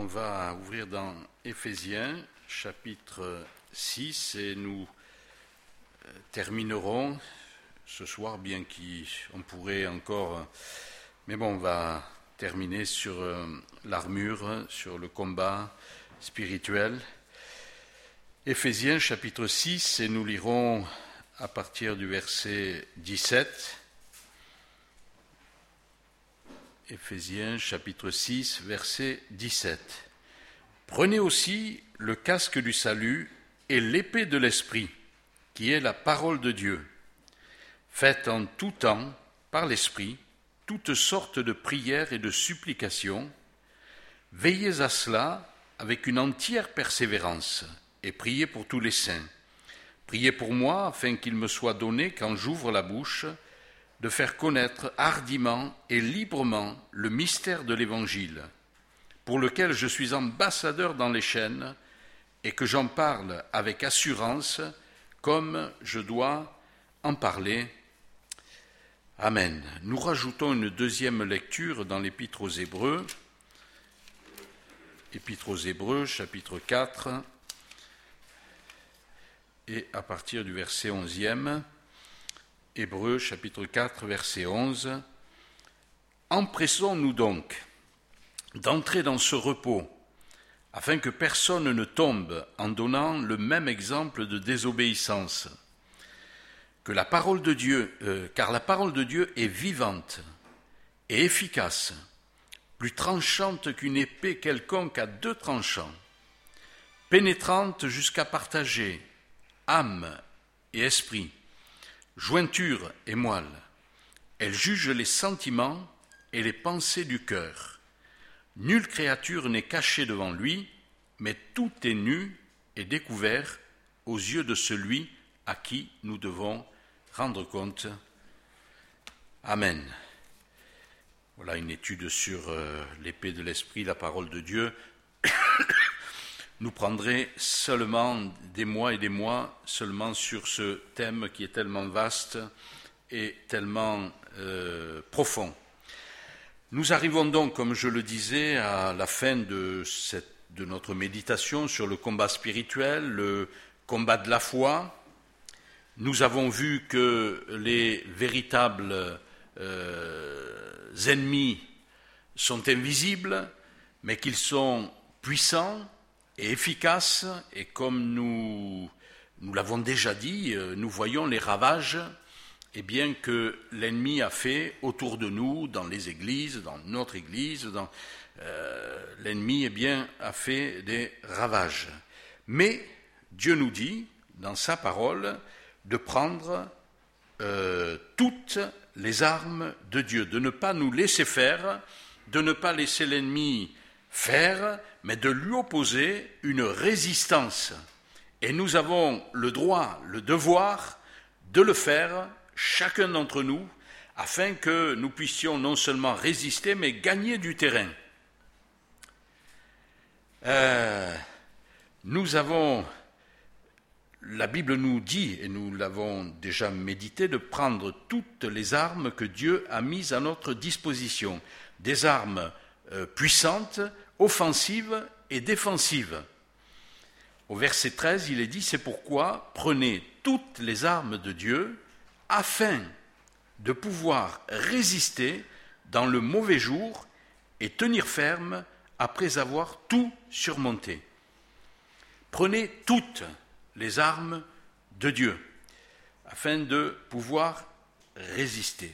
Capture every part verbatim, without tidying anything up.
va ouvrir dans Éphésiens, chapitre six, et nous terminerons ce soir, bien qu'on pourrait encore... Mais bon, on va terminer sur l'armure, sur le combat spirituel. Éphésiens, chapitre six, et nous lirons à partir du verset dix-sept. Éphésiens, chapitre six, verset dix-sept. Prenez aussi le casque du salut et l'épée de l'esprit, qui est la parole de Dieu. Faites en tout temps, par l'esprit, toutes sortes de prières et de supplications. Veillez à cela avec une entière persévérance et priez pour tous les saints. Priez pour moi, afin qu'il me soit donné, quand j'ouvre la bouche, de faire connaître hardiment et librement le mystère de l'Évangile, pour lequel je suis ambassadeur dans les chaînes, et que j'en parle avec assurance, comme je dois en parler. Amen. Nous rajoutons une deuxième lecture dans l'Épître aux Hébreux, Épître aux Hébreux, chapitre quatre, et à partir du verset onzième, Hébreux, chapitre quatre, verset onze. Empressons-nous donc d'entrer dans ce repos, afin que personne ne tombe en donnant le même exemple de désobéissance. Que la parole de Dieu, euh, car la parole de Dieu est vivante et efficace, plus tranchante qu'une épée quelconque à deux tranchants, pénétrante jusqu'à partager âme et esprit, jointure et moelle. Elle juge les sentiments et les pensées du cœur. Nulle créature n'est cachée devant lui, mais tout est nu et découvert aux yeux de celui à qui nous devons rendre compte. Amen. Voilà une étude sur euh, l'épée de l'esprit, la parole de Dieu. Nous prendrons seulement des mois et des mois seulement sur ce thème qui est tellement vaste et tellement euh, profond. Nous arrivons donc, comme je le disais, à la fin de, cette, de notre méditation sur le combat spirituel, le combat de la foi. Nous avons vu que les véritables euh, ennemis sont invisibles, mais qu'ils sont puissants et efficaces, et comme nous, nous l'avons déjà dit, nous voyons les ravages eh bien, que l'ennemi a fait autour de nous, dans les églises, dans notre église, dans, euh, l'ennemi eh bien, a fait des ravages. Mais Dieu nous dit, dans sa parole, de prendre euh, toutes les armes de Dieu, de ne pas nous laisser faire, de ne pas laisser l'ennemi faire, mais de lui opposer une résistance. Et nous avons le droit, le devoir de le faire, chacun d'entre nous, afin que nous puissions non seulement résister, mais gagner du terrain. Euh, nous avons, la Bible nous dit, et nous l'avons déjà médité, de prendre toutes les armes que Dieu a mises à notre disposition, des armes euh, puissantes, offensives et défensives. Au verset treize, il est dit, c'est pourquoi prenez toutes les armes de Dieu, afin de pouvoir résister dans le mauvais jour et tenir ferme après avoir tout surmonté. Prenez toutes les armes de Dieu afin de pouvoir résister.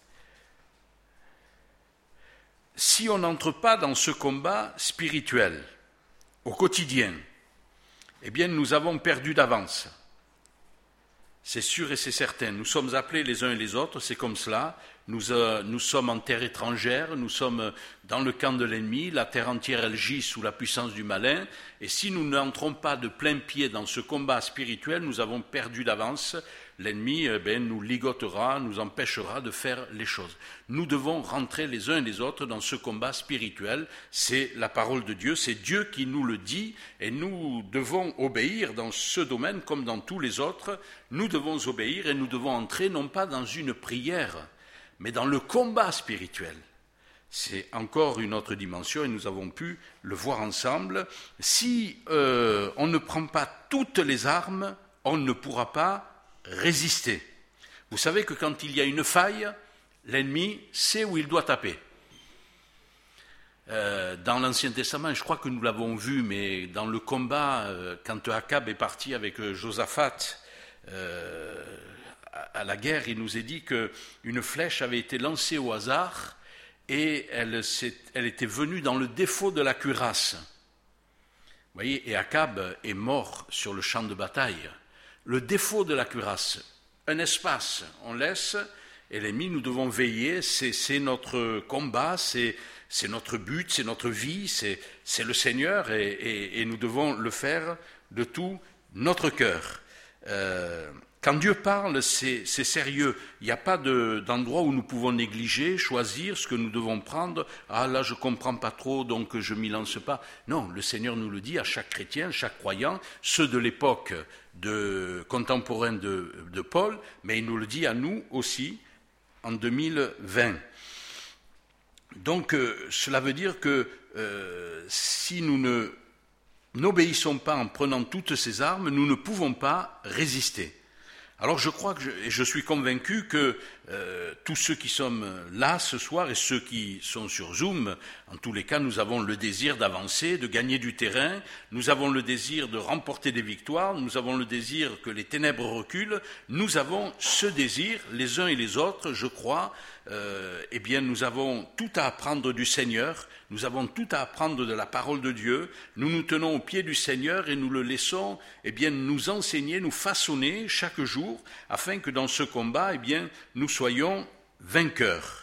Si on n'entre pas dans ce combat spirituel au quotidien, eh bien nous avons perdu d'avance. C'est sûr et c'est certain. Nous sommes appelés les uns et les autres, c'est comme cela. Nous, euh, nous sommes en terre étrangère, nous sommes dans le camp de l'ennemi, la terre entière elle gît sous la puissance du malin. Et si nous n'entrons pas de plein pied dans ce combat spirituel, nous avons perdu d'avance. L'ennemi eh bien, nous ligotera, nous empêchera de faire les choses. Nous devons rentrer les uns et les autres dans ce combat spirituel. C'est la parole de Dieu, c'est Dieu qui nous le dit et nous devons obéir dans ce domaine comme dans tous les autres. Nous devons obéir et nous devons entrer non pas dans une prière, mais dans le combat spirituel. c'est encore une autre dimension et nous avons pu le voir ensemble. Si euh, on ne prend pas toutes les armes, on ne pourra pas résister. Vous savez que quand il y a une faille, l'ennemi sait où il doit taper. Euh, dans l'Ancien Testament, je crois que nous l'avons vu, mais dans le combat, euh, quand Akab est parti avec euh, Josaphat euh, à, à la guerre, il nous est dit qu'une flèche avait été lancée au hasard et elle, elle était venue dans le défaut de la cuirasse. Vous voyez, et Akab est mort sur le champ de bataille. Le défaut de la cuirasse, un espace, on laisse, et l'ennemi, nous devons veiller, c'est, c'est notre combat, c'est, c'est notre but, c'est notre vie, c'est, c'est le Seigneur, et, et, et nous devons le faire de tout notre cœur. Euh, Quand Dieu parle, c'est, c'est sérieux. Il n'y a pas de, d'endroit où nous pouvons négliger, choisir ce que nous devons prendre. Ah là, je ne comprends pas trop, donc je ne m'y lance pas. Non, le Seigneur nous le dit à chaque chrétien, chaque croyant, ceux de l'époque de, contemporaine de, de Paul, mais il nous le dit à nous aussi en deux mille vingt. Donc, euh, cela veut dire que euh, si nous ne n'obéissons pas en prenant toutes ces armes, nous ne pouvons pas résister. Alors je crois que je, et je suis convaincu que euh, tous ceux qui sommes là ce soir et ceux qui sont sur Zoom, en tous les cas, nous avons le désir d'avancer, de gagner du terrain, nous avons le désir de remporter des victoires, nous avons le désir que les ténèbres reculent, nous avons ce désir, les uns et les autres, je crois, euh, eh bien nous avons tout à apprendre du Seigneur, nous avons tout à apprendre de la parole de Dieu, nous nous tenons au pied du Seigneur et nous le laissons eh bien, nous enseigner, nous façonner chaque jour, afin que dans ce combat, eh bien, nous soyons vainqueurs.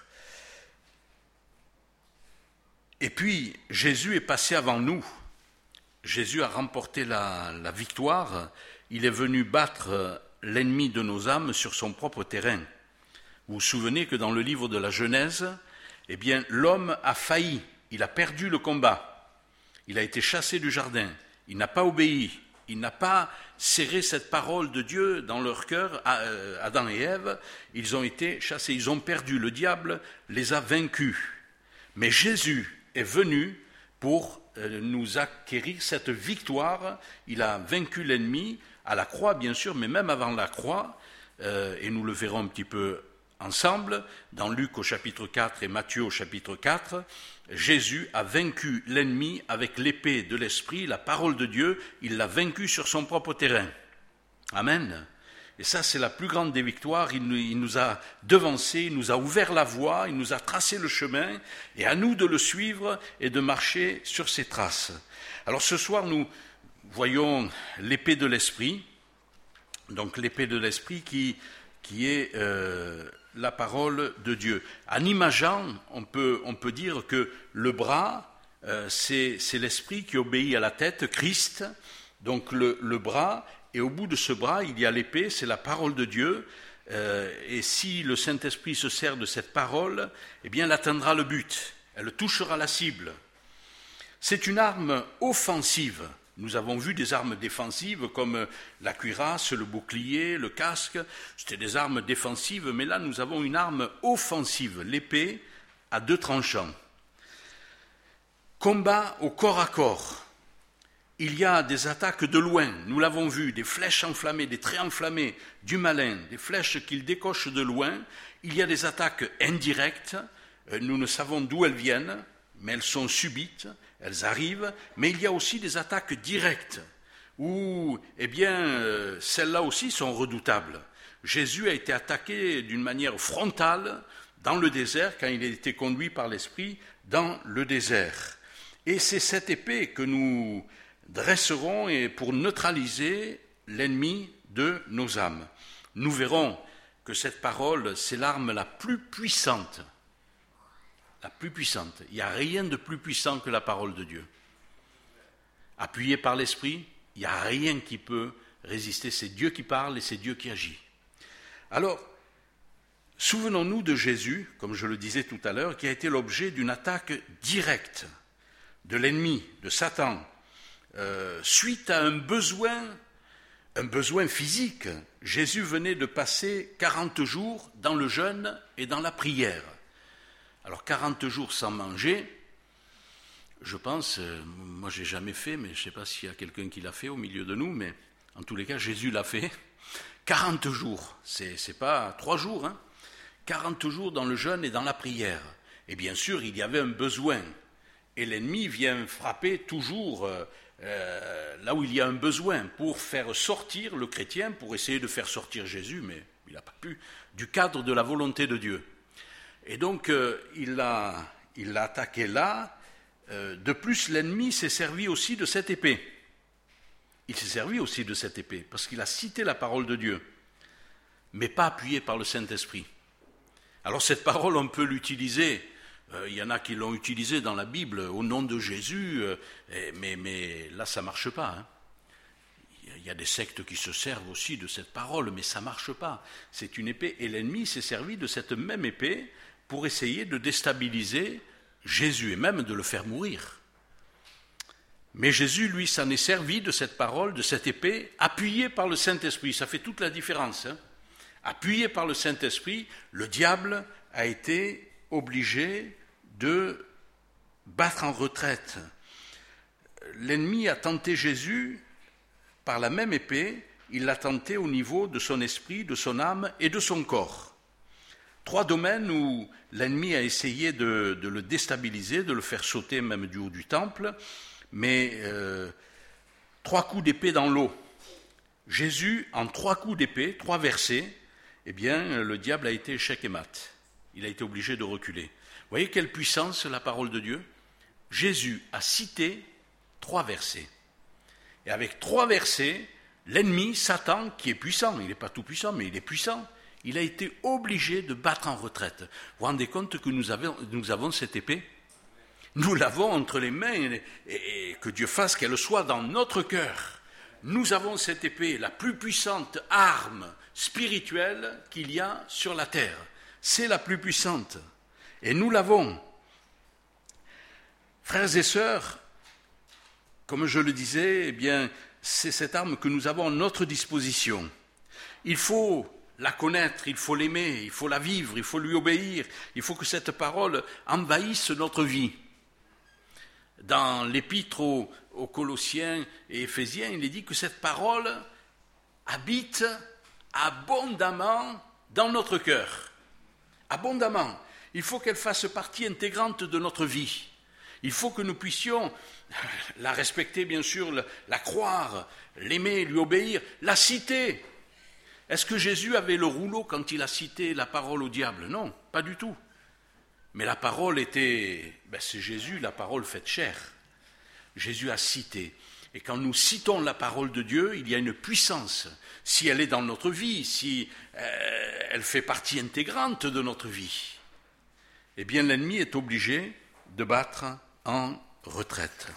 Et puis, Jésus est passé avant nous. Jésus a remporté la, la victoire. Il est venu battre l'ennemi de nos âmes sur son propre terrain. Vous vous souvenez que dans le livre de la Genèse, eh bien, l'homme a failli. Il a perdu le combat. Il a été chassé du jardin. Il n'a pas obéi. Il n'a pas serré cette parole de Dieu dans leur cœur. Adam et Ève, ils ont été chassés. Ils ont perdu. Le diable les a vaincus. Mais Jésus est venu pour nous acquérir cette victoire. Il a vaincu l'ennemi à la croix, bien sûr, mais même avant la croix, euh, et nous le verrons un petit peu ensemble, dans Luc au chapitre quatre et Matthieu au chapitre quatre, Jésus a vaincu l'ennemi avec l'épée de l'Esprit, la parole de Dieu, il l'a vaincu sur son propre terrain. Amen. Et ça, c'est la plus grande des victoires. Il nous, il nous a devancés, il nous a ouvert la voie, il nous a tracé le chemin, et à nous de le suivre et de marcher sur ses traces. Alors ce soir, nous voyons l'épée de l'Esprit, donc l'épée de l'Esprit qui, qui est euh, la parole de Dieu. En imageant, on peut, on peut dire que le bras, euh, c'est, c'est l'Esprit qui obéit à la tête, Christ, donc le, le bras. Et au bout de ce bras, il y a l'épée, c'est la parole de Dieu. Euh, et si le Saint-Esprit se sert de cette parole, eh bien, elle atteindra le but. Elle touchera la cible. C'est une arme offensive. Nous avons vu des armes défensives comme la cuirasse, le bouclier, le casque. C'était des armes défensives, mais là, nous avons une arme offensive, l'épée à deux tranchants. Combat au corps à corps. Il y a des attaques de loin, nous l'avons vu, des flèches enflammées, des traits enflammés, du malin, des flèches qu'il décoche de loin. Il y a des attaques indirectes, nous ne savons d'où elles viennent, mais elles sont subites, elles arrivent. Mais il y a aussi des attaques directes, où, eh bien, celles-là aussi sont redoutables. Jésus a été attaqué d'une manière frontale dans le désert, quand il a été conduit par l'Esprit dans le désert. Et c'est cette épée que nous dresserons et pour neutraliser l'ennemi de nos âmes. Nous verrons que cette parole, c'est l'arme la plus puissante. La plus puissante. Il n'y a rien de plus puissant que la parole de Dieu. Appuyée par l'Esprit, il n'y a rien qui peut résister. C'est Dieu qui parle et c'est Dieu qui agit. Alors, souvenons-nous de Jésus, comme je le disais tout à l'heure, qui a été l'objet d'une attaque directe de l'ennemi, de Satan, Euh, suite à un besoin, un besoin physique. Jésus venait de passer quarante jours dans le jeûne et dans la prière. Alors quarante jours sans manger, je pense, euh, moi je n'ai jamais fait, mais je ne sais pas s'il y a quelqu'un qui l'a fait au milieu de nous, mais en tous les cas, Jésus l'a fait. quarante jours, c'est, c'est pas trois jours, hein. quarante jours dans le jeûne et dans la prière. Et bien sûr, il y avait un besoin. Et l'ennemi vient frapper toujours euh, euh, là où il y a un besoin pour faire sortir le chrétien, pour essayer de faire sortir Jésus, mais il n'a pas pu, du cadre de la volonté de Dieu. Et donc, euh, il l'a il l'a attaqué là. Euh, de plus, l'ennemi s'est servi aussi de cette épée. Il s'est servi aussi de cette épée, parce qu'il a cité la parole de Dieu, mais pas appuyé par le Saint-Esprit. Alors cette parole, on peut l'utiliser, euh, il y en a qui l'ont utilisée dans la Bible, au nom de Jésus, euh, mais, mais là ça ne marche pas. Hein. Il y a des sectes qui se servent aussi de cette parole, mais ça ne marche pas. C'est une épée, et l'ennemi s'est servi de cette même épée pour essayer de déstabiliser Jésus, et même de le faire mourir. Mais Jésus, lui, s'en est servi de cette parole, de cette épée, appuyée par le Saint-Esprit. Ça fait toute la différence. Hein. Appuyé par le Saint-Esprit, le diable a été obligé de battre en retraite. L'ennemi a tenté Jésus par la même épée, il l'a tenté au niveau de son esprit, de son âme et de son corps. Trois domaines où l'ennemi a essayé de, de le déstabiliser, de le faire sauter même du haut du temple, mais euh, trois coups d'épée dans l'eau. Jésus, en trois coups d'épée, trois versets, eh bien, le diable a été échec et mat. Il a été obligé de reculer. Vous voyez quelle puissance la parole de Dieu ? Jésus a cité trois versets. Et avec trois versets, l'ennemi, Satan, qui est puissant, il n'est pas tout puissant, mais il est puissant, il a été obligé de battre en retraite. Vous vous rendez compte que nous avons, nous avons cette épée ? Nous l'avons entre les mains et, et, et que Dieu fasse qu'elle soit dans notre cœur. Nous avons cette épée, la plus puissante arme spirituelle qu'il y a sur la terre. C'est la plus puissante. Et nous l'avons. Frères et sœurs, comme je le disais, eh bien, c'est cette arme que nous avons à notre disposition. Il faut la connaître, il faut l'aimer, il faut la vivre, il faut lui obéir. Il faut que cette parole envahisse notre vie. Dans l'épître aux, aux Colossiens et Éphésiens, il est dit que cette parole habite abondamment dans notre cœur. Abondamment. Il faut qu'elle fasse partie intégrante de notre vie. Il faut que nous puissions la respecter, bien sûr, la croire, l'aimer, lui obéir, la citer. Est-ce que Jésus avait le rouleau quand il a cité la parole au diable ? Non, pas du tout. Mais la parole était, ben c'est Jésus, la parole faite chair. Jésus a cité. Et quand nous citons la parole de Dieu, il y a une puissance. Si elle est dans notre vie, si euh, elle fait partie intégrante de notre vie, eh bien l'ennemi est obligé de battre en retraite.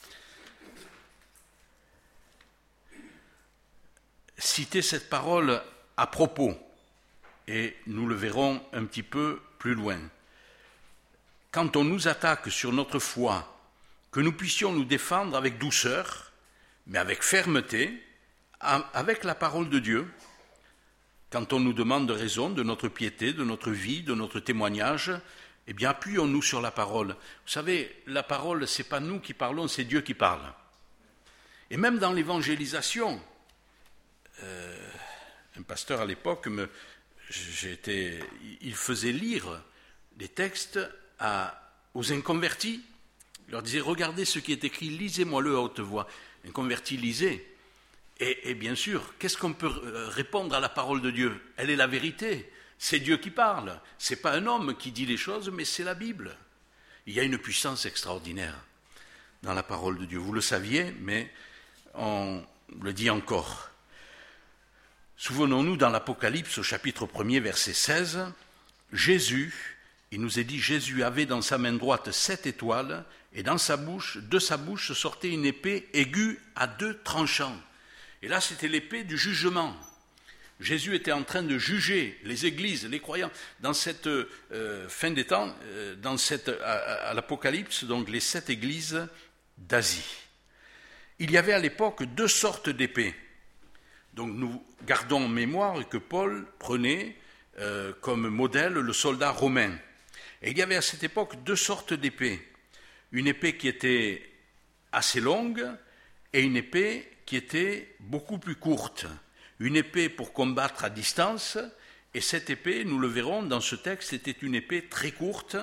Citer cette parole à propos, et nous le verrons un petit peu plus loin. Quand on nous attaque sur notre foi, que nous puissions nous défendre avec douceur, mais avec fermeté, avec la parole de Dieu, quand on nous demande raison de notre piété, de notre vie, de notre témoignage, eh bien appuyons-nous sur la parole. Vous savez, la parole, ce n'est pas nous qui parlons, c'est Dieu qui parle. Et même dans l'évangélisation, euh, un pasteur à l'époque, me, j'étais, il faisait lire des textes à, aux inconvertis. Il leur disait, regardez ce qui est écrit, lisez-moi-le à haute voix. Un converti lisait. Et, et bien sûr, qu'est-ce qu'on peut répondre à la parole de Dieu ? Elle est la vérité. C'est Dieu qui parle. Ce n'est pas un homme qui dit les choses, mais c'est la Bible. Il y a une puissance extraordinaire dans la parole de Dieu. Vous le saviez, mais on le dit encore. Souvenons-nous dans l'Apocalypse, au chapitre premier, verset seize, Jésus, il nous est dit, Jésus avait dans sa main droite sept étoiles, et dans sa bouche, de sa bouche sortait une épée aiguë à deux tranchants. Et là, c'était l'épée du jugement. Jésus était en train de juger les églises, les croyants, dans cette euh, fin des temps, euh, dans cette, à, à l'Apocalypse, donc les sept églises d'Asie. Il y avait à l'époque deux sortes d'épées. Donc nous gardons en mémoire que Paul prenait euh, comme modèle le soldat romain. Et il y avait à cette époque deux sortes d'épées. Une épée qui était assez longue et une épée qui était beaucoup plus courte. Une épée pour combattre à distance, et cette épée, nous le verrons dans ce texte, était une épée très courte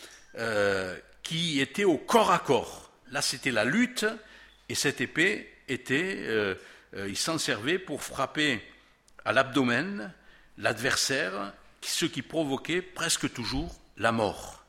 euh, qui était au corps à corps. Là, c'était la lutte, et cette épée était, euh, euh, il s'en servait pour frapper à l'abdomen l'adversaire, ce qui provoquait presque toujours la mort.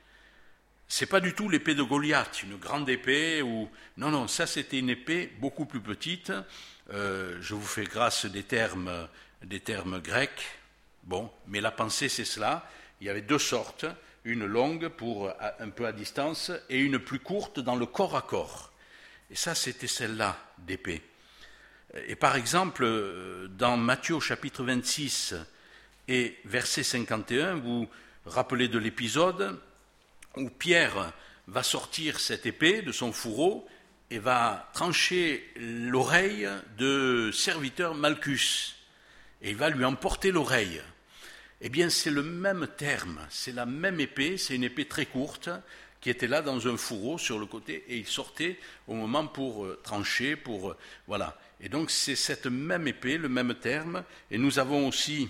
C'est pas du tout l'épée de Goliath, une grande épée où non non, ça c'était une épée beaucoup plus petite. Euh, je vous fais grâce des termes des termes grecs. Bon, mais la pensée c'est cela. Il y avait deux sortes, une longue pour un peu à distance et une plus courte dans le corps à corps. Et ça c'était celle-là d'épée. Et par exemple, dans Matthieu chapitre vingt-six et verset cinquante et un, vous vous rappelez de l'épisode où Pierre va sortir cette épée de son fourreau et va trancher l'oreille de serviteur Malchus. Et il va lui emporter l'oreille. Eh bien, c'est le même terme, c'est la même épée, c'est une épée très courte qui était là dans un fourreau sur le côté et il sortait au moment pour euh, trancher, pour... Euh, voilà. Et donc, c'est cette même épée, le même terme. Et nous avons aussi...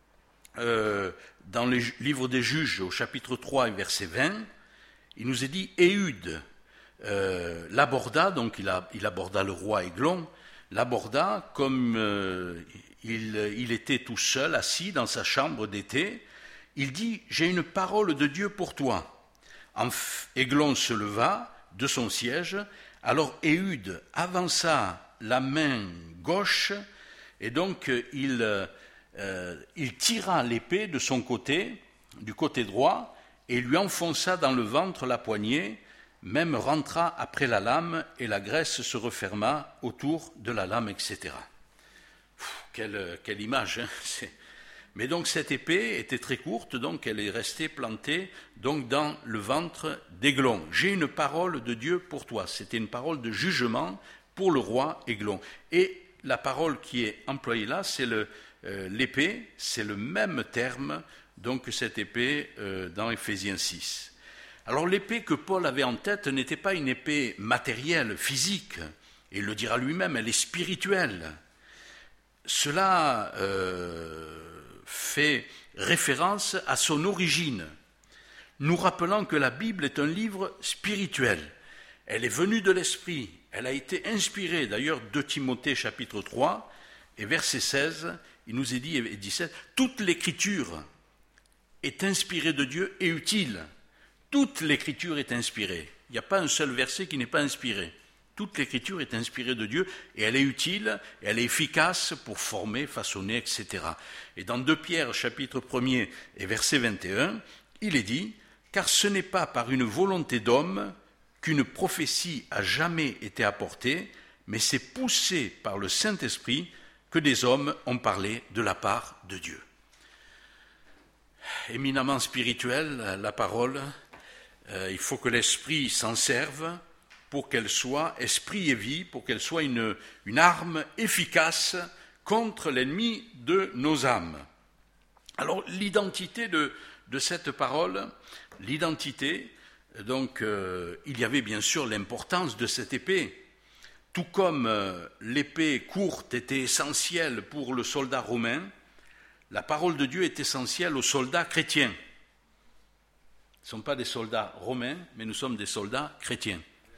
Euh, dans le livre des Juges, au chapitre trois et verset vingt, il nous est dit Éhude euh, l'aborda, donc il, a, il aborda le roi Églon, l'aborda comme euh, il, il était tout seul, assis dans sa chambre d'été. Il dit, j'ai une parole de Dieu pour toi. Églon se leva de son siège, alors Éhude avança la main gauche, et donc il... Euh, il tira l'épée de son côté, du côté droit, et lui enfonça dans le ventre la poignée, même rentra après la lame, et la graisse se referma autour de la lame, et cetera. Pff, quelle, quelle image, hein. C'est... Mais donc cette épée était très courte, donc elle est restée plantée donc dans le ventre d'Églon. J'ai une parole de Dieu pour toi. C'était une parole de jugement pour le roi Églon. Et la parole qui est employée là, c'est le Euh, l'épée, c'est le même terme donc que cette épée euh, dans Éphésiens six. Alors l'épée que Paul avait en tête n'était pas une épée matérielle, physique, et il le dira lui-même, elle est spirituelle. Cela euh, fait référence à son origine, nous rappelant que la Bible est un livre spirituel. Elle est venue de l'Esprit, elle a été inspirée, d'ailleurs, de Timothée chapitre trois, et verset seize, il nous est dit, et dix-sept, toute l'écriture est inspirée de Dieu et utile. Toute l'écriture est inspirée. Il n'y a pas un seul verset qui n'est pas inspiré. Toute l'écriture est inspirée de Dieu et elle est utile, et elle est efficace pour former, façonner, et cetera. Et dans deux Pierre, chapitre premier et verset vingt et un, il est dit, car ce n'est pas par une volonté d'homme qu'une prophétie a jamais été apportée, mais c'est poussé par le Saint-Esprit que des hommes ont parlé de la part de Dieu. Éminemment spirituelle, la parole, euh, il faut que l'Esprit s'en serve pour qu'elle soit, esprit et vie, pour qu'elle soit une, une arme efficace contre l'ennemi de nos âmes. Alors l'identité de, de cette parole, l'identité, donc euh, il y avait bien sûr l'importance de cette épée. Tout comme l'épée courte était essentielle pour le soldat romain, la parole de Dieu est essentielle aux soldats chrétiens. Nous ne sommes pas des soldats romains, mais nous sommes des soldats chrétiens.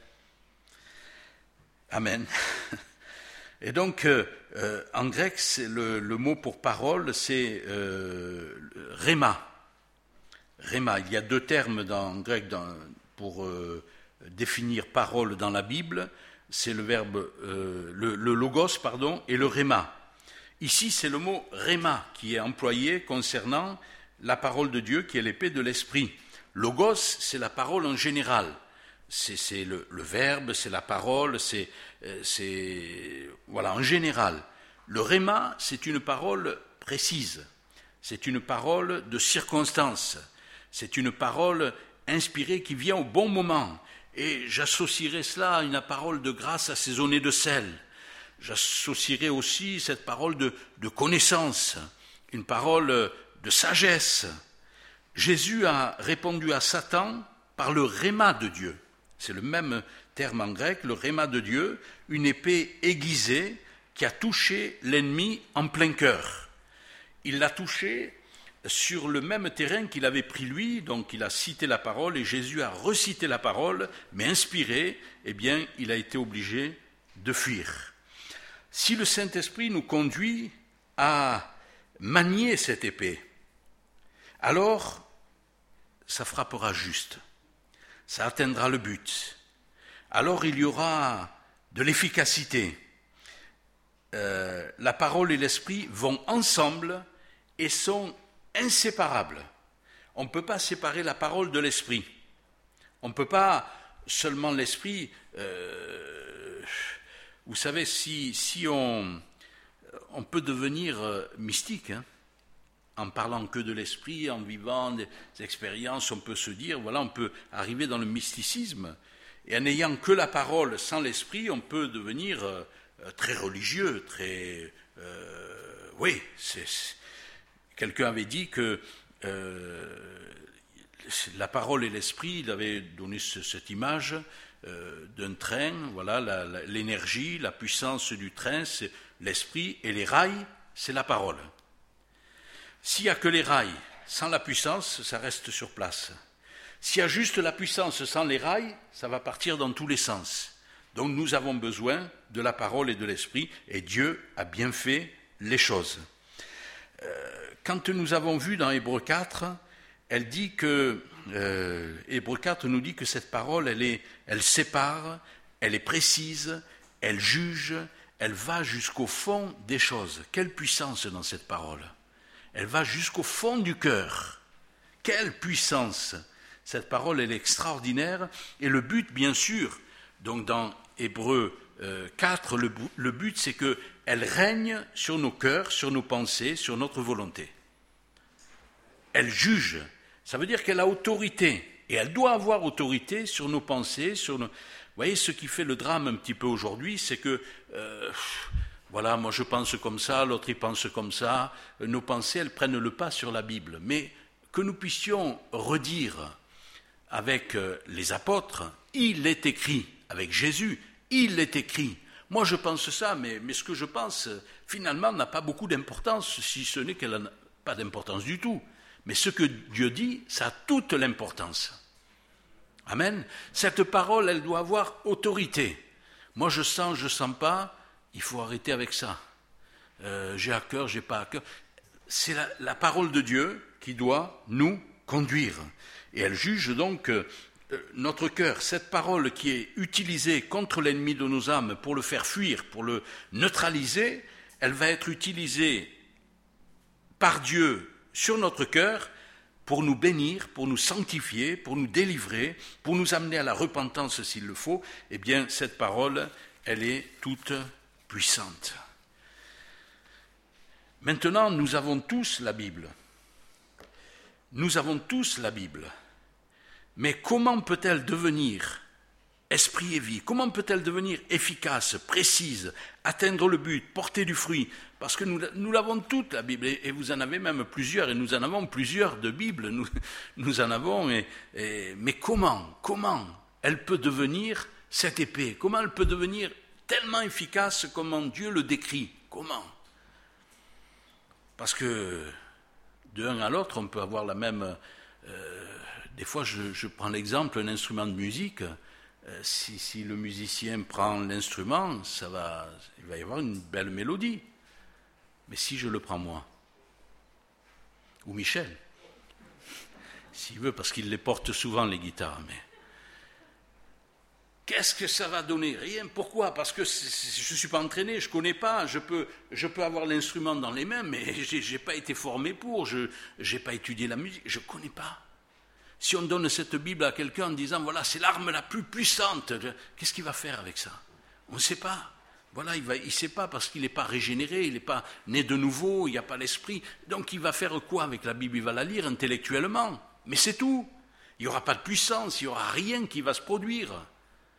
Amen. Et donc, euh, en grec, c'est le, le mot pour parole, c'est euh, rhéma. Rhéma. Il y a deux termes dans, en grec dans, pour euh, définir parole dans la Bible. C'est le verbe, euh, le, le logos, pardon, et le rhéma. Ici, c'est le mot rhéma qui est employé concernant la parole de Dieu, qui est l'épée de l'esprit. Logos, c'est la parole en général. C'est, c'est le, le verbe, c'est la parole, c'est, c'est voilà, en général. Le rhéma, c'est une parole précise. C'est une parole de circonstance. C'est une parole inspirée qui vient au bon moment. Et j'associerai cela à une parole de grâce assaisonnée de sel. J'associerai aussi cette parole de, de connaissance, une parole de sagesse. Jésus a répondu à Satan par le rhéma de Dieu. C'est le même terme en grec, le rhéma de Dieu, une épée aiguisée qui a touché l'ennemi en plein cœur. Il l'a touché sur le même terrain qu'il avait pris lui, donc il a cité la parole et Jésus a recité la parole, mais inspiré, eh bien, il a été obligé de fuir. Si le Saint-Esprit nous conduit à manier cette épée, alors ça frappera juste, ça atteindra le but. Alors il y aura de l'efficacité. Euh, la parole et l'esprit vont ensemble et sont inséparables. On ne peut pas séparer la parole de l'esprit. On ne peut pas seulement l'esprit. Euh, vous savez, si, si on, on peut devenir mystique, hein, en parlant que de l'esprit, en vivant des expériences, on peut se dire, voilà, on peut arriver dans le mysticisme. Et en n'ayant que la parole sans l'esprit, on peut devenir euh, très religieux, très... Euh, oui, c'est, c'est, quelqu'un avait dit que euh, la parole et l'esprit, il avait donné ce, cette image euh, d'un train, voilà, la, la, l'énergie, la puissance du train, c'est l'esprit, et les rails, c'est la parole. S'il n'y a que les rails, sans la puissance, ça reste sur place. S'il y a juste la puissance sans les rails, ça va partir dans tous les sens. Donc nous avons besoin de la parole et de l'esprit, et Dieu a bien fait les choses. Euh, quand nous avons vu dans Hébreux quatre, elle dit que, euh, Hébreux quatre nous dit que cette parole, elle, est, elle sépare, elle est précise, elle juge, elle va jusqu'au fond des choses. Quelle puissance dans cette parole! Elle va jusqu'au fond du cœur. Quelle puissance! Cette parole, elle est extraordinaire. Et le but, bien sûr, donc dans Hébreux quatre, le, le but, c'est qu'elle règne sur nos cœurs, sur nos pensées, sur notre volonté. Elle juge. Ça veut dire qu'elle a autorité. Et elle doit avoir autorité sur nos pensées, sur nos... Vous voyez, ce qui fait le drame un petit peu aujourd'hui, c'est que... Euh, voilà, moi je pense comme ça, l'autre il pense comme ça. Nos pensées, elles prennent le pas sur la Bible. Mais que nous puissions redire avec les apôtres, il est écrit, avec Jésus, il est écrit. Moi je pense ça, mais, mais ce que je pense, finalement, n'a pas beaucoup d'importance, si ce n'est qu'elle n'a pas d'importance du tout. Mais ce que Dieu dit, ça a toute l'importance. Amen. Cette parole, elle doit avoir autorité. Moi je sens, je ne sens pas, il faut arrêter avec ça. Euh, j'ai à cœur, j'ai pas à cœur. C'est la, la parole de Dieu qui doit nous conduire. Et elle juge donc euh, notre cœur. Cette parole qui est utilisée contre l'ennemi de nos âmes pour le faire fuir, pour le neutraliser, elle va être utilisée par Dieu sur notre cœur pour nous bénir, pour nous sanctifier, pour nous délivrer, pour nous amener à la repentance s'il le faut. Eh bien, cette parole, elle est toute puissante. Maintenant, nous avons tous la Bible. Nous avons tous la Bible. Mais comment peut-elle devenir esprit et vie? Comment peut-elle devenir efficace, précise, atteindre le but, porter du fruit? Parce que nous, nous l'avons toute, la Bible, et vous en avez même plusieurs, et nous en avons plusieurs de Bibles, nous, nous en avons, et, et, mais comment, comment elle peut devenir cette épée? Comment elle peut devenir tellement efficace comme Dieu le décrit? Comment? Parce que d'un à l'autre, on peut avoir la même... Euh, des fois, je, je prends l'exemple, un instrument de musique, euh, si, si le musicien prend l'instrument, ça va, il va y avoir une belle mélodie. Mais si je le prends moi, ou Michel, s'il veut, parce qu'il les porte souvent, les guitares, mais... Qu'est-ce que ça va donner? Rien. Pourquoi? Parce que c'est, c'est, je ne suis pas entraîné, je ne connais pas, je peux, je peux avoir l'instrument dans les mains, mais je n'ai pas été formé pour, je n'ai pas étudié la musique, je ne connais pas. Si on donne cette Bible à quelqu'un en disant, voilà, c'est l'arme la plus puissante, qu'est-ce qu'il va faire avec ça? On ne sait pas. Voilà, il ne sait pas parce qu'il n'est pas régénéré, il n'est pas né de nouveau, il n'y a pas l'esprit. Donc il va faire quoi avec la Bible? Il va la lire intellectuellement, mais c'est tout. Il n'y aura pas de puissance, il n'y aura rien qui va se produire.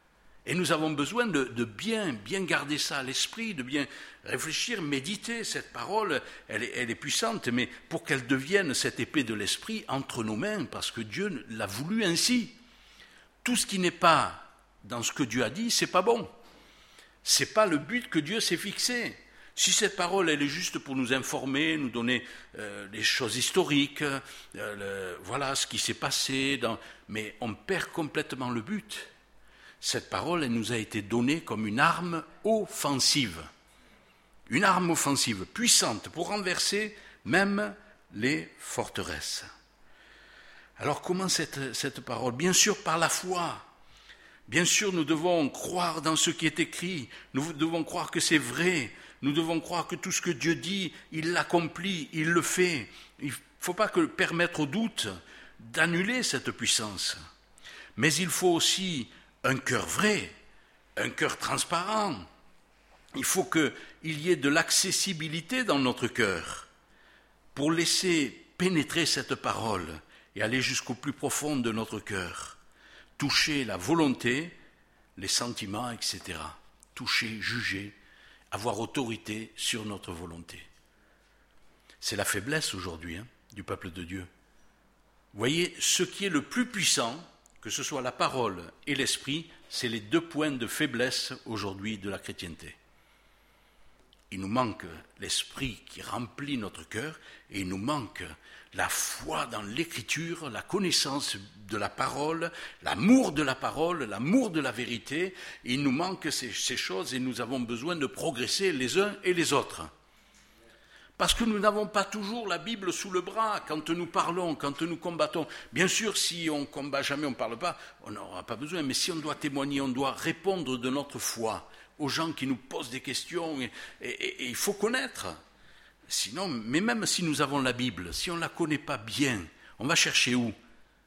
Et nous avons besoin de, de bien, bien garder ça à l'esprit, de bien réfléchir, méditer. Cette parole, elle est, elle est puissante, mais pour qu'elle devienne cette épée de l'esprit entre nos mains, parce que Dieu l'a voulu ainsi. Tout ce qui n'est pas dans ce que Dieu a dit, c'est pas bon. C'est pas le but que Dieu s'est fixé. Si cette parole, elle est juste pour nous informer, nous donner euh, les choses historiques, euh, le, voilà ce qui s'est passé, dans, mais on perd complètement le but. Cette parole, elle nous a été donnée comme une arme offensive. Une arme offensive, puissante, pour renverser même les forteresses. Alors comment cette, cette parole ? Bien sûr par la foi. Bien sûr nous devons croire dans ce qui est écrit. Nous devons croire que c'est vrai. Nous devons croire que tout ce que Dieu dit, il l'accomplit, il le fait. Il ne faut pas que permettre au doute d'annuler cette puissance. Mais il faut aussi un cœur vrai, un cœur transparent. Il faut qu'il y ait de l'accessibilité dans notre cœur pour laisser pénétrer cette parole et aller jusqu'au plus profond de notre cœur, toucher la volonté, les sentiments, et cetera. Toucher, juger, avoir autorité sur notre volonté. C'est la faiblesse aujourd'hui hein, du peuple de Dieu. Vous voyez, ce qui est le plus puissant, que ce soit la parole et l'esprit, c'est les deux points de faiblesse aujourd'hui de la chrétienté. Il nous manque l'esprit qui remplit notre cœur et il nous manque la foi dans l'écriture, la connaissance de la parole, l'amour de la parole, l'amour de la vérité. Il nous manque ces, ces choses et nous avons besoin de progresser les uns et les autres. Parce que nous n'avons pas toujours la Bible sous le bras quand nous parlons, quand nous combattons. Bien sûr, si on ne combat jamais, on ne parle pas, on n'aura pas besoin. Mais si on doit témoigner, on doit répondre de notre foi aux gens qui nous posent des questions. Et, et, et, et il faut connaître. Sinon, mais même si nous avons la Bible, si on ne la connaît pas bien, on va chercher où ?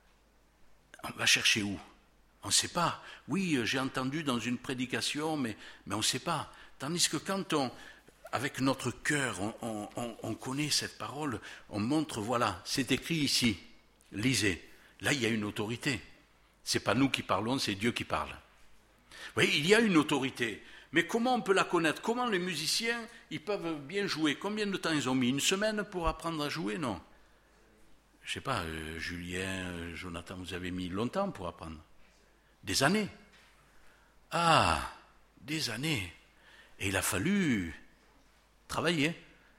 On va chercher où ? On ne sait pas. Oui, j'ai entendu dans une prédication, mais, mais on ne sait pas. Tandis que quand on... avec notre cœur, on, on, on connaît cette parole, on montre, voilà, c'est écrit ici, lisez. Là, il y a une autorité. Ce n'est pas nous qui parlons, c'est Dieu qui parle. Vous voyez, il y a une autorité. Mais comment on peut la connaître ? Comment les musiciens, ils peuvent bien jouer ? Combien de temps ils ont mis ? Une semaine pour apprendre à jouer ? Non. Je ne sais pas, euh, Julien, euh, Jonathan, vous avez mis longtemps pour apprendre ? Des années. Ah, des années. Et il a fallu... travailler.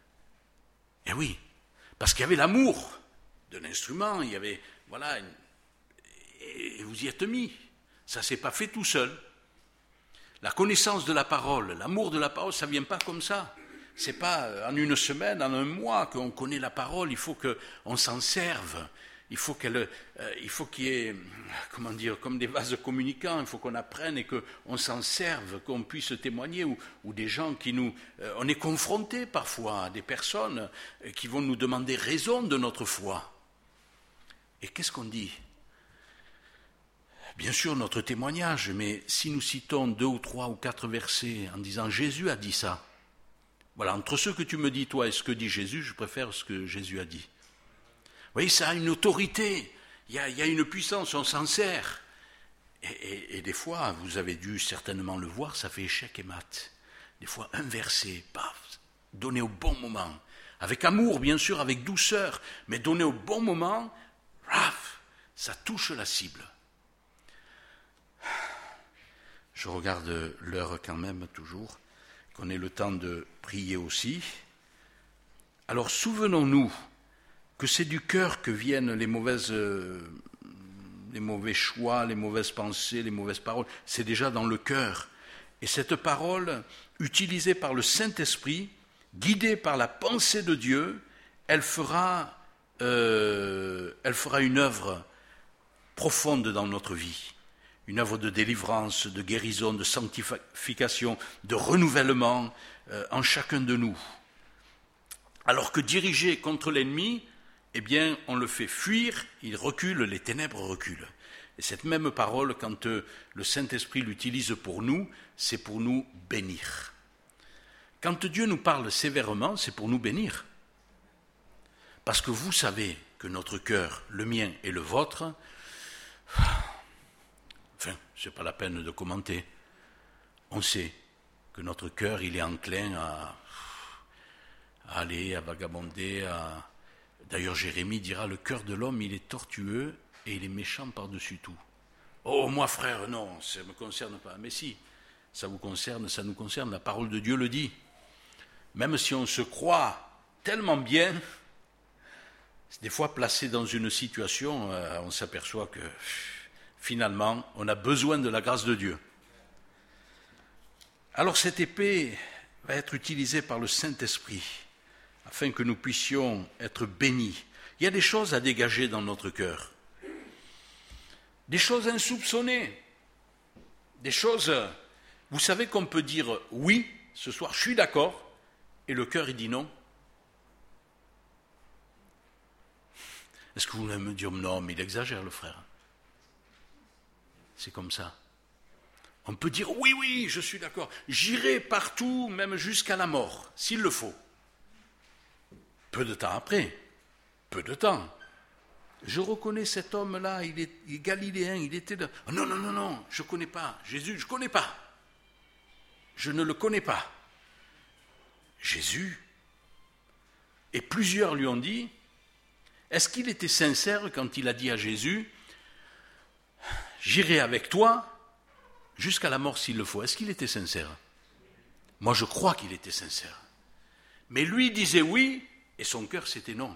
Eh oui, parce qu'il y avait l'amour de l'instrument, il y avait, voilà, une... et vous y êtes mis. Ça ne s'est pas fait tout seul. La connaissance de la parole, l'amour de la parole, ça ne vient pas comme ça. Ce n'est pas en une semaine, en un mois qu'on connaît la parole, il faut qu'on s'en serve. Il faut qu'elle, euh, il faut qu'il y ait, comment dire, comme des vases communicants, il faut qu'on apprenne et qu'on s'en serve, qu'on puisse témoigner, ou, ou des gens qui nous... Euh, on est confrontés parfois à des personnes qui vont nous demander raison de notre foi. Et qu'est-ce qu'on dit ? Bien sûr, notre témoignage, mais si nous citons deux ou trois ou quatre versets en disant « Jésus a dit ça », voilà, entre ce que tu me dis toi et ce que dit Jésus, je préfère ce que Jésus a dit. Vous voyez, ça a une autorité, il y a, il y a une puissance, on s'en sert. Et, et, et des fois, vous avez dû certainement le voir, ça fait échec et mat. Des fois, un verset, paf, donné au bon moment, avec amour, bien sûr, avec douceur, mais donné au bon moment, paf, ça touche la cible. Je regarde l'heure quand même, toujours, qu'on ait le temps de prier aussi. Alors, souvenons-nous que c'est du cœur que viennent les mauvaises, euh, les mauvais choix, les mauvaises pensées, les mauvaises paroles. C'est déjà dans le cœur. Et cette parole, utilisée par le Saint-Esprit, guidée par la pensée de Dieu, elle fera, euh, elle fera une œuvre profonde dans notre vie. Une œuvre de délivrance, de guérison, de sanctification, de renouvellement euh, en chacun de nous. Alors que dirigé contre l'ennemi, eh bien, on le fait fuir, il recule, les ténèbres reculent. Et cette même parole, quand euh, le Saint-Esprit l'utilise pour nous, c'est pour nous bénir. Quand Dieu nous parle sévèrement, c'est pour nous bénir. Parce que vous savez que notre cœur, le mien et le vôtre, enfin, ce n'est pas la peine de commenter. On sait que notre cœur, il est enclin à, à aller, à vagabonder. À... D'ailleurs, Jérémie dira, le cœur de l'homme, il est tortueux et il est méchant par-dessus tout. Oh, moi, frère, non, ça ne me concerne pas. Mais si, ça vous concerne, ça nous concerne, la parole de Dieu le dit. Même si on se croit tellement bien, des fois placé dans une situation, euh, on s'aperçoit que finalement, on a besoin de la grâce de Dieu. Alors cette épée va être utilisée par le Saint-Esprit afin que nous puissions être bénis. Il y a des choses à dégager dans notre cœur, des choses insoupçonnées, des choses, vous savez qu'on peut dire oui, ce soir je suis d'accord, et le cœur il dit non. Est-ce que vous voulez me dire non, mais il exagère le frère? C'est comme ça. On peut dire oui, oui, je suis d'accord, j'irai partout, même jusqu'à la mort, s'il le faut. Peu de temps après, peu de temps, je reconnais cet homme-là, il est, il est galiléen, il était là. Oh non, non, non, non, je ne connais pas. Jésus, je ne connais pas. Je ne le connais pas. Jésus. Et plusieurs lui ont dit, est-ce qu'il était sincère quand il a dit à Jésus, j'irai avec toi jusqu'à la mort s'il le faut? Est-ce qu'il était sincère? Moi, je crois qu'il était sincère. Mais lui disait oui, et son cœur, c'était non.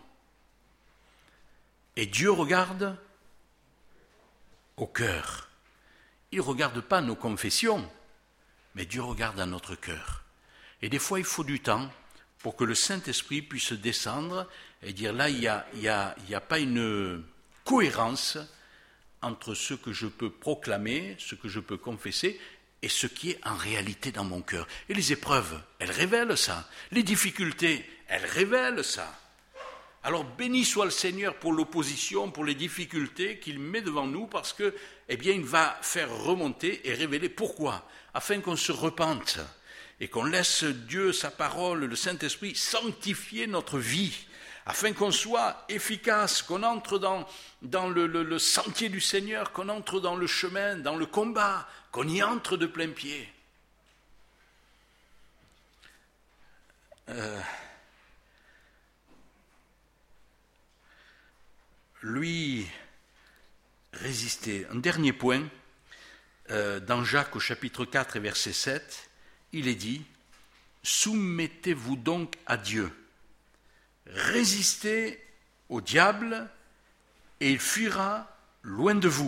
Et Dieu regarde au cœur. Il ne regarde pas nos confessions, mais Dieu regarde à notre cœur. Et des fois, il faut du temps pour que le Saint-Esprit puisse descendre et dire là, il n'y a, il y a, il y a pas une cohérence entre ce que je peux proclamer, ce que je peux confesser, et ce qui est en réalité dans mon cœur. Et les épreuves, elles révèlent ça. Les difficultés, elles révèlent ça. Alors béni soit le Seigneur pour l'opposition, pour les difficultés qu'il met devant nous, parce que, eh bien, il va faire remonter et révéler pourquoi, afin qu'on se repente et qu'on laisse Dieu, sa parole, le Saint-Esprit sanctifier notre vie, afin qu'on soit efficace, qu'on entre dans, dans le, le, le sentier du Seigneur, qu'on entre dans le chemin, dans le combat, qu'on y entre de plein pied. Euh, lui résister. Un dernier point, euh, dans Jacques au chapitre quatre et verset sept, il est dit « Soumettez-vous donc à Dieu, résistez au diable et il fuira loin de vous. »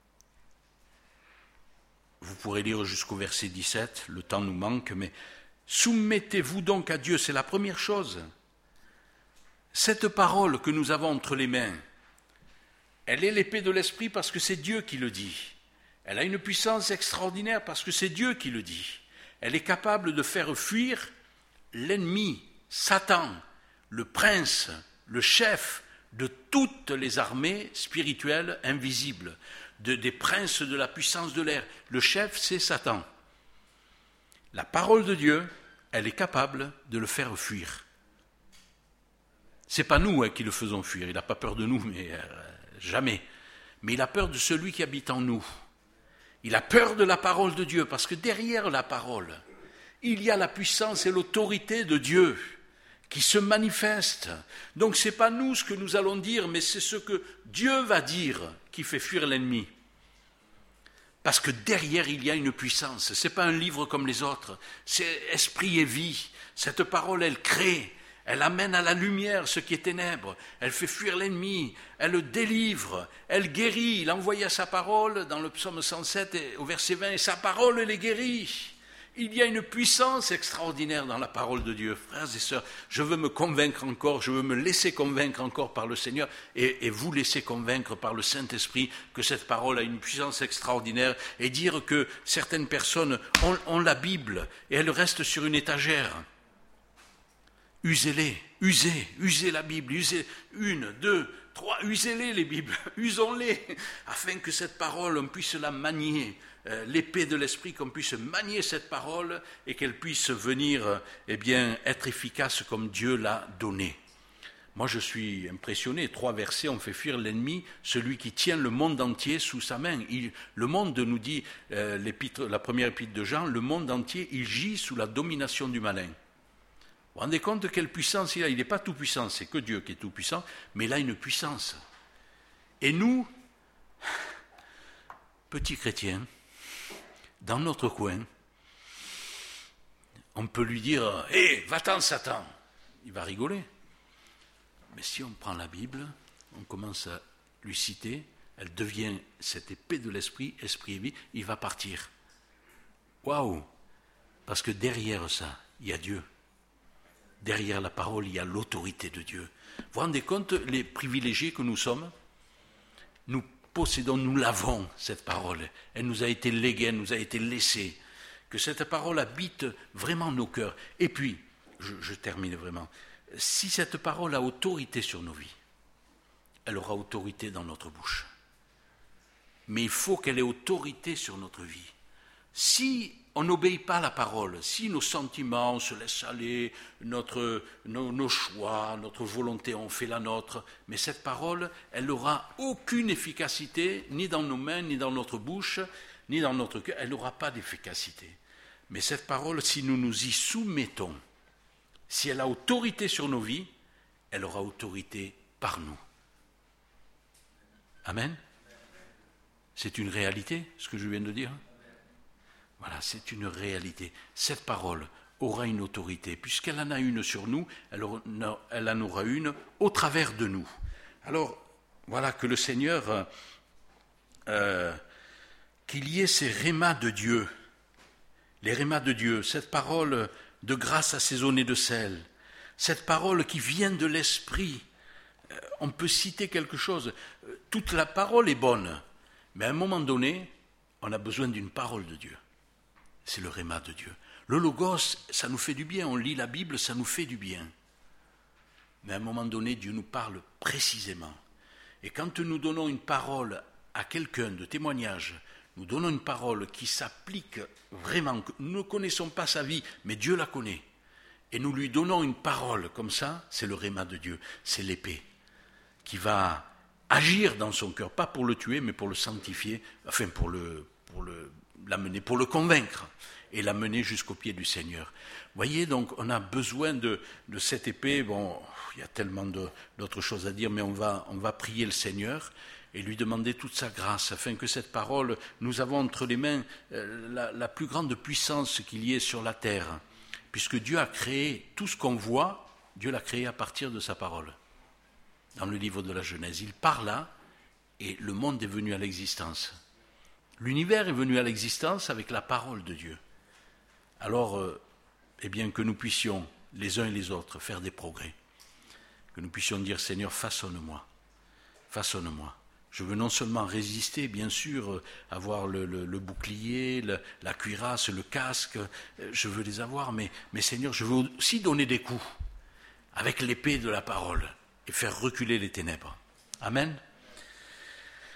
Vous pourrez lire jusqu'au verset dix-sept, le temps nous manque, mais soumettez-vous donc à Dieu, c'est la première chose. Cette parole que nous avons entre les mains, elle est l'épée de l'esprit parce que c'est Dieu qui le dit. Elle a une puissance extraordinaire parce que c'est Dieu qui le dit. Elle est capable de faire fuir l'ennemi, Satan, le prince, le chef de toutes les armées spirituelles invisibles, de, des princes de la puissance de l'air. Le chef, c'est Satan. La parole de Dieu, elle est capable de le faire fuir. Ce n'est pas nous hein, qui le faisons fuir, il n'a pas peur de nous, mais euh, jamais. Mais il a peur de celui qui habite en nous. Il a peur de la parole de Dieu, parce que derrière la parole, il y a la puissance et l'autorité de Dieu qui se manifestent. Donc ce n'est pas nous ce que nous allons dire, mais c'est ce que Dieu va dire qui fait fuir l'ennemi. Parce que derrière, il y a une puissance. Ce n'est pas un livre comme les autres, c'est esprit et vie. Cette parole, elle crée. Elle amène à la lumière ce qui est ténèbres, elle fait fuir l'ennemi, elle le délivre, elle guérit. Il envoya sa parole dans le psaume cent sept au verset vingt, et sa parole les guérit. Il y a une puissance extraordinaire dans la parole de Dieu. Frères et sœurs, je veux me convaincre encore, je veux me laisser convaincre encore par le Seigneur et, et vous laisser convaincre par le Saint-Esprit que cette parole a une puissance extraordinaire et dire que certaines personnes ont, ont la Bible et elle reste sur une étagère. Usez-les, usez, usez la Bible, usez une, deux, trois, usez-les les Bibles, usons-les, afin que cette parole, on puisse la manier, euh, l'épée de l'esprit, qu'on puisse manier cette parole et qu'elle puisse venir, eh bien, être efficace comme Dieu l'a donnée. Moi, je suis impressionné. Trois versets, on fait fuir l'ennemi, celui qui tient le monde entier sous sa main. Il, le monde, nous dit euh, l'épître, la première épître de Jean, le monde entier, il gît sous la domination du malin. Vous vous rendez compte de quelle puissance il a? Il n'est pas tout puissant, c'est que Dieu qui est tout puissant, mais il a une puissance. Et nous, petits chrétiens, dans notre coin, on peut lui dire « Hé, hey, va-t'en Satan !» Il va rigoler. Mais si on prend la Bible, on commence à lui citer, elle devient cette épée de l'esprit, esprit et vie, il va partir. Waouh! Parce que derrière ça, il y a Dieu. Derrière la parole, il y a l'autorité de Dieu. Vous vous rendez compte, les privilégiés que nous sommes? Nous possédons, nous l'avons, cette parole. Elle nous a été léguée, elle nous a été laissée. Que cette parole habite vraiment nos cœurs. Et puis, je, je termine vraiment, si cette parole a autorité sur nos vies, elle aura autorité dans notre bouche. Mais il faut qu'elle ait autorité sur notre vie. Si on n'obéit pas à la parole, si nos sentiments, on se laisse aller, notre, nos, nos choix, notre volonté, on fait la nôtre, mais cette parole, elle n'aura aucune efficacité, ni dans nos mains, ni dans notre bouche, ni dans notre cœur, elle n'aura pas d'efficacité. Mais cette parole, si nous nous y soumettons, si elle a autorité sur nos vies, elle aura autorité par nous. Amen. C'est une réalité, ce que je viens de dire. Voilà, c'est une réalité. Cette parole aura une autorité. Puisqu'elle en a une sur nous, elle en aura une au travers de nous. Alors, voilà que le Seigneur, euh, qu'il y ait ces rémas de Dieu, les rémas de Dieu, cette parole de grâce assaisonnée de sel, cette parole qui vient de l'Esprit. On peut citer quelque chose. Toute la parole est bonne, mais à un moment donné, on a besoin d'une parole de Dieu. C'est le réma de Dieu. Le logos, ça nous fait du bien. On lit la Bible, ça nous fait du bien. Mais à un moment donné, Dieu nous parle précisément. Et quand nous donnons une parole à quelqu'un de témoignage, nous donnons une parole qui s'applique vraiment. Nous ne connaissons pas sa vie, mais Dieu la connaît. Et nous lui donnons une parole comme ça, c'est le réma de Dieu, c'est l'épée qui va agir dans son cœur, pas pour le tuer, mais pour le sanctifier, enfin pour le, pour le, l'amener, pour le convaincre et l'amener jusqu'au pied du Seigneur. Vous voyez, donc on a besoin de, de cette épée. Bon, il y a tellement de, d'autres choses à dire, mais on va, on va prier le Seigneur et lui demander toute sa grâce, afin que cette parole, nous avons entre les mains euh, la, la plus grande puissance qu'il y ait sur la terre, puisque Dieu a créé tout ce qu'on voit, Dieu l'a créé à partir de sa parole. Dans le livre de la Genèse, il parla et le monde est venu à l'existence. L'univers est venu à l'existence avec la parole de Dieu. Alors, euh, eh bien, que nous puissions, les uns et les autres, faire des progrès. Que nous puissions dire, Seigneur, façonne-moi, façonne-moi. Je veux non seulement résister, bien sûr, avoir le, le, le bouclier, le, la cuirasse, le casque, je veux les avoir, mais, mais Seigneur, je veux aussi donner des coups avec l'épée de la parole et faire reculer les ténèbres. Amen.